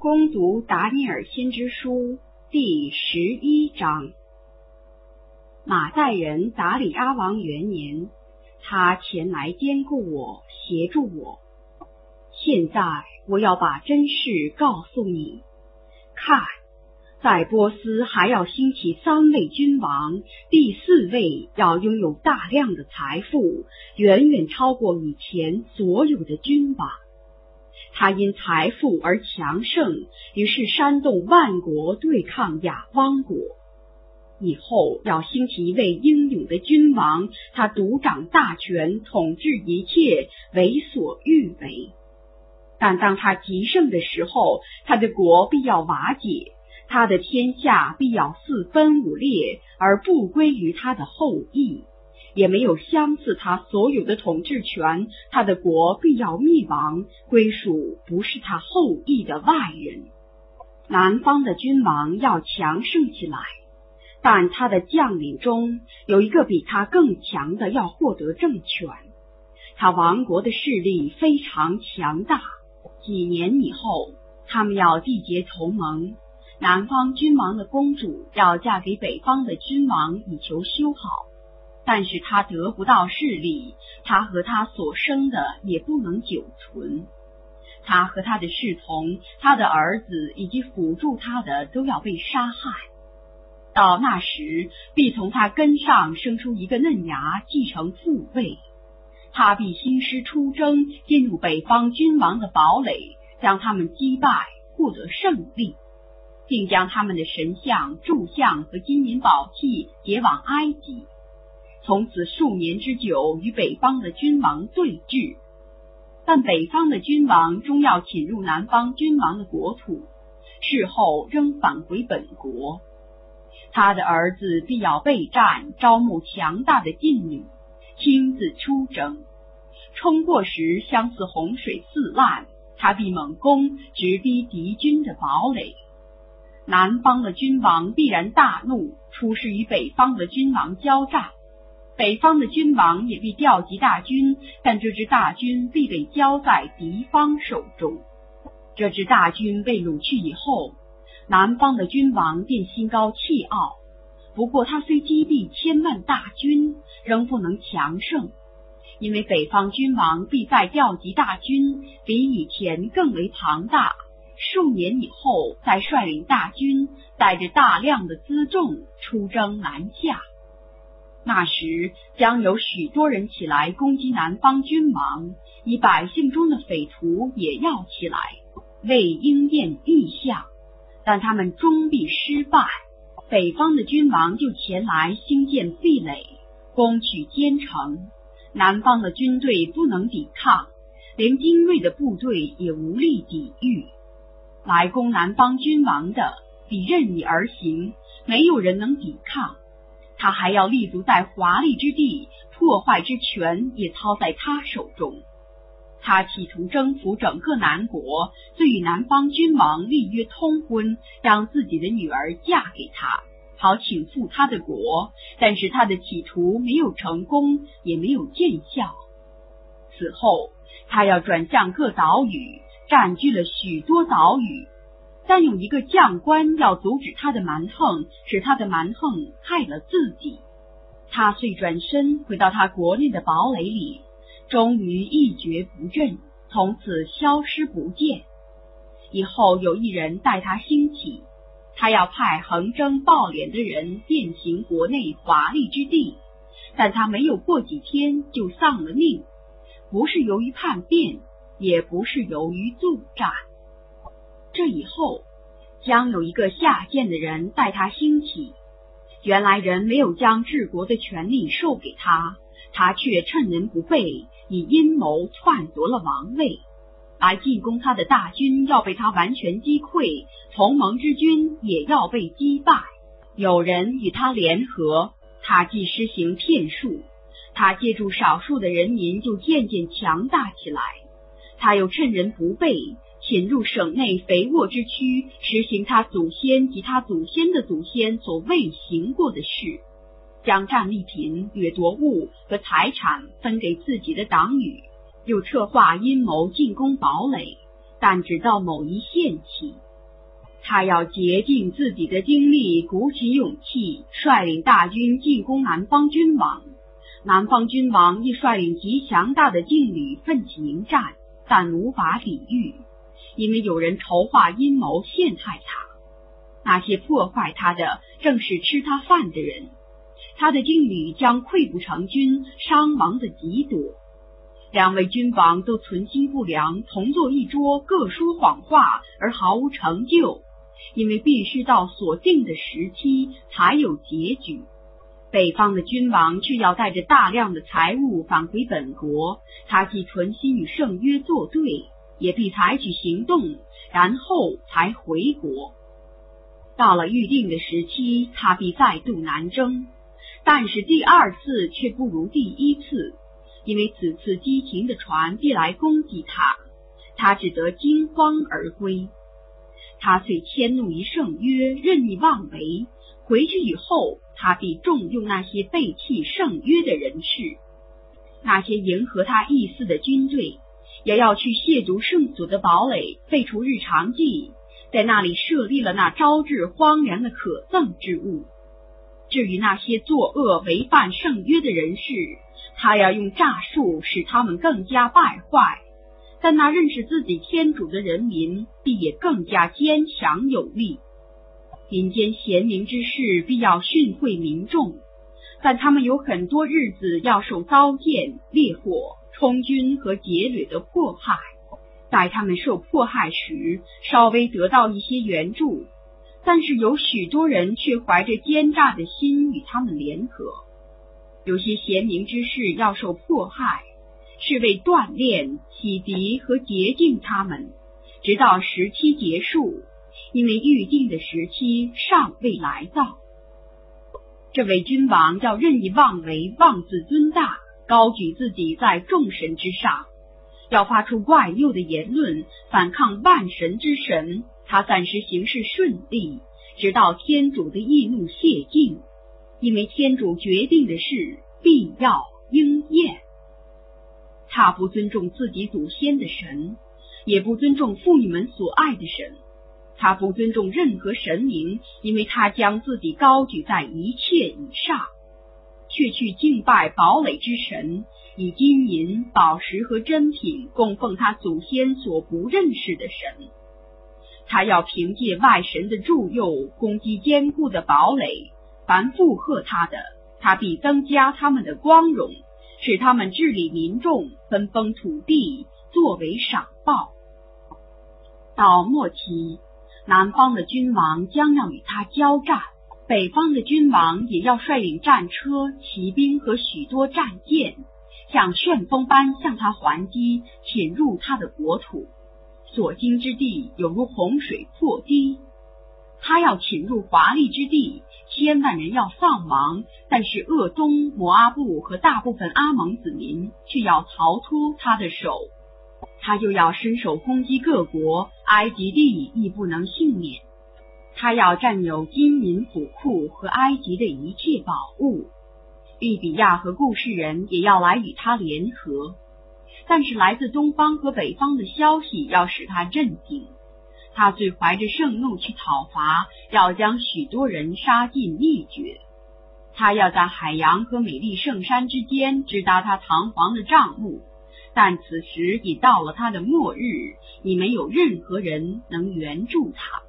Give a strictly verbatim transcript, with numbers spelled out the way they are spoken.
攻读达尼尔先知书第十一章。马代人达里阿王元年，他前来兼顾我，协助我。现在我要把真事告诉你。看，在波斯还要兴起三位君王，第四位要拥有大量的财富，远远超过以前所有的君王。他因财富而强盛，于是煽动万国对抗亚汪国。以后要兴起一位英勇的君王，他独掌大权，统治一切，为所欲为。但当他极盛的时候，他的国必要瓦解，他的天下必要四分五裂，而不归于他的后裔，也没有相似他所有的统治权，他的国必要灭亡，归属不是他后裔的外人。南方的君王要强盛起来，但他的将领中有一个比他更强的要获得政权，他王国的势力非常强大。几年以后，他们要缔结同盟，南方君王的公主要嫁给北方的君王，以求修好。但是他得不到势力，他和他所生的也不能久存。他和他的侍从，他的儿子以及辅助他的都要被杀害。到那时，必从他根上生出一个嫩芽，继承父位。他必兴师出征，进入北方君王的堡垒，将他们击败，获得胜利，并将他们的神像、柱像和金银宝器解往埃及。从此数年之久，与北方的君王对峙。但北方的君王终要侵入南方君王的国土，事后仍返回本国。他的儿子必要备战，招募强大的劲旅，亲自出征。冲过时，相似洪水四滥，他必猛攻，直逼敌军的堡垒。南方的君王必然大怒，出师与北方的君王交战。北方的君王也必调集大军，但这支大军必被交在敌方手中。这支大军被掳去以后，南方的君王便心高气傲。不过他虽击毙千万大军，仍不能强盛，因为北方君王必再调集大军，比以前更为庞大。数年以后，再率领大军，带着大量的辎重出征南下。那时将有许多人起来攻击南方君王，以百姓中的匪徒也要起来，为应验异象，但他们终必失败。北方的君王就前来兴建壁垒，攻取坚城。南方的军队不能抵抗，连精锐的部队也无力抵御。来攻南方君王的必任意而行，没有人能抵抗。他还要立足在华丽之地，破坏之权也操在他手中。他企图征服整个南国，遂与南方君王立约通婚，让自己的女儿嫁给他，好请复他的国。但是他的企图没有成功，也没有见效。此后他要转向各岛屿，占据了许多岛屿。但有一个将官要阻止他的蛮横，使他的蛮横害了自己。他遂转身回到他国内的堡垒里，终于一蹶不振，从此消失不见。以后有一人带他兴起，他要派横征暴敛的人遍行国内华丽之地，但他没有过几天就丧了命，不是由于叛变，也不是由于作战。这以后将有一个下贱的人带他兴起，原来人没有将治国的权力授给他，他却趁人不备，以阴谋篡夺了王位。来进攻他的大军要被他完全击溃，同盟之军也要被击败。有人与他联合，他既施行骗术，他借助少数的人民就渐渐强大起来。他又趁人不备，侵入省内肥沃之区，实行他祖先及他祖先的祖先所未行过的事，将战利品、掠夺物和财产分给自己的党羽，又策划阴谋进攻堡垒，但只到某一县起， 他要竭尽自己的精力，鼓起勇气，率领大军进攻南方君王。南方君王亦率领极强大的劲旅奋起迎战，但无法抵御，因为有人筹划阴谋陷害他。那些破坏他的正是吃他饭的人，他的劲旅将溃不成军，伤亡的极多。两位君王都存心不良，同坐一桌，各说谎话，而毫无成就，因为必须到所定的时期才有结局。北方的君王却要带着大量的财物返回本国，他既存心与圣约作对，也必采取行动，然后才回国。到了预定的时期，他必再度南征，但是第二次却不如第一次，因为此次激情的船必来攻击他，他只得惊慌而归。他遂迁怒于圣约，任意妄为。回去以后，他必重用那些背弃圣约的人士，那些迎合他意思的军队，也要去亵渎圣所的堡垒，废除日常祭，在那里设立了那招致荒凉的可憎之物。至于那些作恶违反圣约的人士，他要用诈术使他们更加败坏，但那认识自己天主的人民必也更加坚强有力。民间贤明之士必要训诲民众，但他们有很多日子要受刀剑、烈火、充军和劫掠的迫害。在他们受迫害时，稍微得到一些援助，但是有许多人却怀着奸诈的心与他们联合。有些贤明之士要受迫害，是为锻炼、启迪和洁净他们，直到时期结束，因为预定的时期尚未来到。这位君王要任意妄为，妄自尊大，高举自己在众神之上，要发出怪谬的言论，反抗万神之神。他暂时行事顺利，直到天主的易怒泄尽，因为天主决定的事必要应验。他不尊重自己祖先的神，也不尊重妇女们所爱的神。他不尊重任何神明，因为他将自己高举在一切以上，却去敬拜堡垒之神，以金银、宝石和珍品供奉他祖先所不认识的神。他要凭借外神的助佑攻击坚固的堡垒，凡附和他的，他必增加他们的光荣，使他们治理民众，分封土地，作为赏报。到末期，南方的君王将要与他交战，北方的君王也要率领战车、骑兵和许多战舰，像旋风般向他还击，侵入他的国土。所经之地有如洪水破堤。他要侵入华丽之地，千万人要丧亡，但是鄂东、摩阿布和大部分阿蒙子民却要逃脱他的手。他又要伸手攻击各国，埃及地亦不能幸免。他要占有金银府库和埃及的一切宝物。利比亚和故事人也要来与他联合，但是来自东方和北方的消息要使他震惊。他遂怀着盛怒去讨伐，要将许多人杀尽灭绝。他要在海洋和美丽圣山之间直达他堂皇的帐幕，但此时已到了他的末日，已没有任何人能援助他。